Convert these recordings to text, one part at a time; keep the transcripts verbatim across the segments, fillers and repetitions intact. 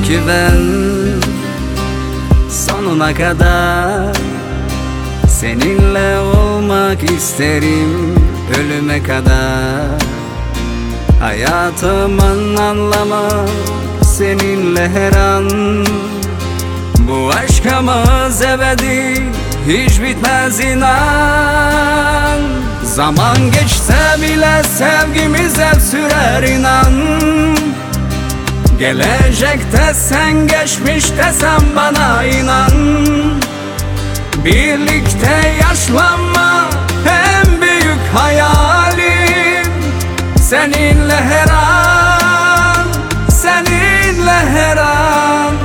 ki ben sonuna kadar seninle olmak isterim, ölüme kadar. Hayatımın anlamı seninle her an. Bu aşkımız ebedi, hiç bitmez inan. Zaman geçse bile sevgimiz hep sürer inan. Gelecekte sen, geçmişte sen, bana inan. Birlikte yaşlanma en büyük hayalim. Seninle her an, seninle her an.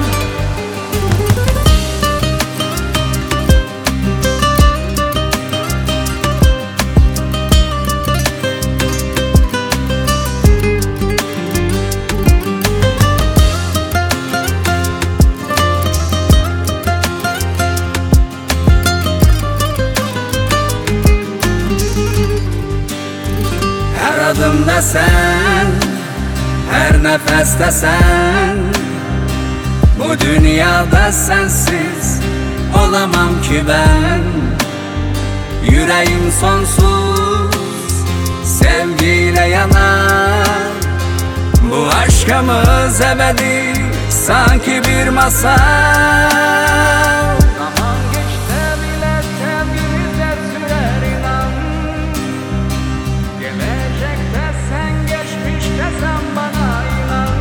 Her adımda sen, her nefeste sen. Bu dünyada sensiz olamam ki ben. Yüreğim sonsuz sevgiyle yanar. Bu aşkımız ebedi, sanki bir masal. Zaman geçse bile sevgimiz hep sürer inan. Gelecekte sen, geçmişte sen, bana inan.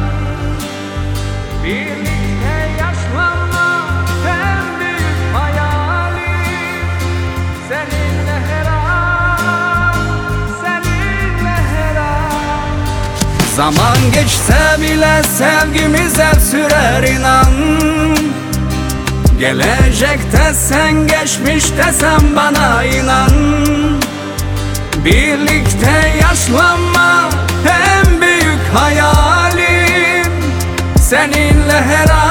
Birlikte yaşlanma en büyük hayalim. Seninle her an, seninle her an. Zaman geçse bile sevgimiz hep sürer inan. Gelecekte sen, geçmişte sen, bana inan. Birlikte yaşlanma en büyük hayalim. Seninle her an.